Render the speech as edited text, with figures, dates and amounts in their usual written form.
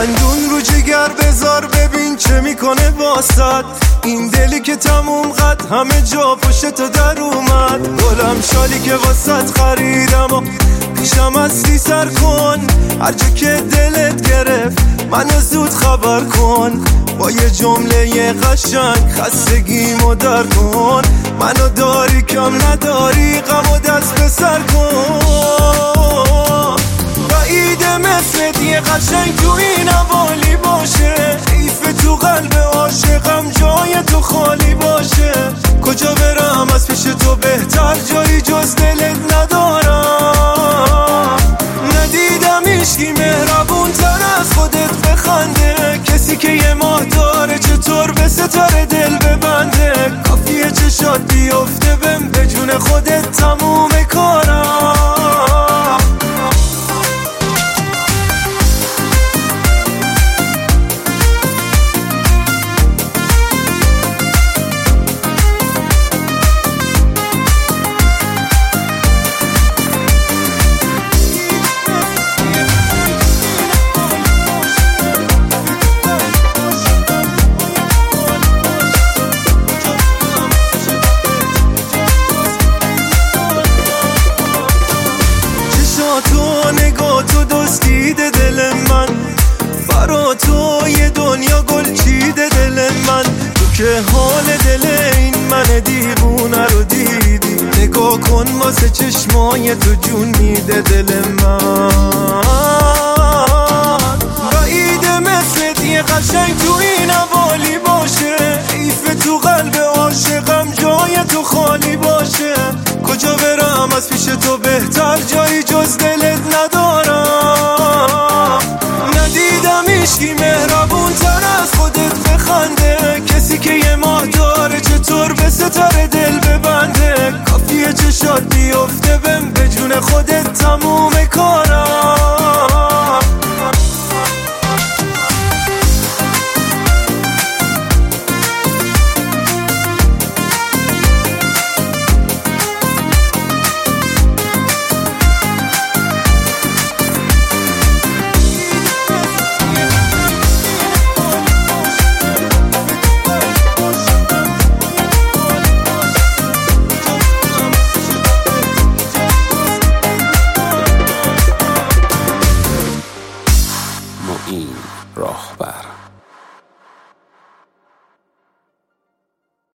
دندون رو جگر بذار ببین چه میکنه واسد. این دلی که تموم قد همه جا پشت تو در اومد. گلم شالی که واسد خریدم و پیشم اصلی سر کن. هر جا که دلت گرفت منو زود خبر کن. با یه جمله قشنگ خستگیمو در کن. منو داری کم نداری غمو دست به سر کن. بعیده مثل یه قشنگ تو این حوالی باشه. حیف تو قلب عاشقم جای تو خالی باشه. کجا برم از پیش تو بهتر جایی جز دلت ندارم. ندیدم هیچکی مهربون تر از خودت بخنده. کسی که یه ماه داره چطور به ستاره دل ببنده. کافیه چشات بیفته بهم به جون خودت تموم کارم. تو نگاه تو دزدیده دل من. برا تو یه دنیا گل چیده دل من. تو که حال دل این من دیوونه رو دیدی. نگاه کن واسه چشمای تو جون میده دل من. بعیده مثل یه قشنگ تو این حوالی باشه. حیف تو قلب عاشقم جای تو خالی باشه. کجا برم از پیش تو بهتر جایی جز دلت ندارم. ندیدم هیچکی مهربون تر از خودت بخنده. کسی که یه ماه داره چطور به ستاره دل ببنده. کافیه چشات بیفته بهم به جون خودت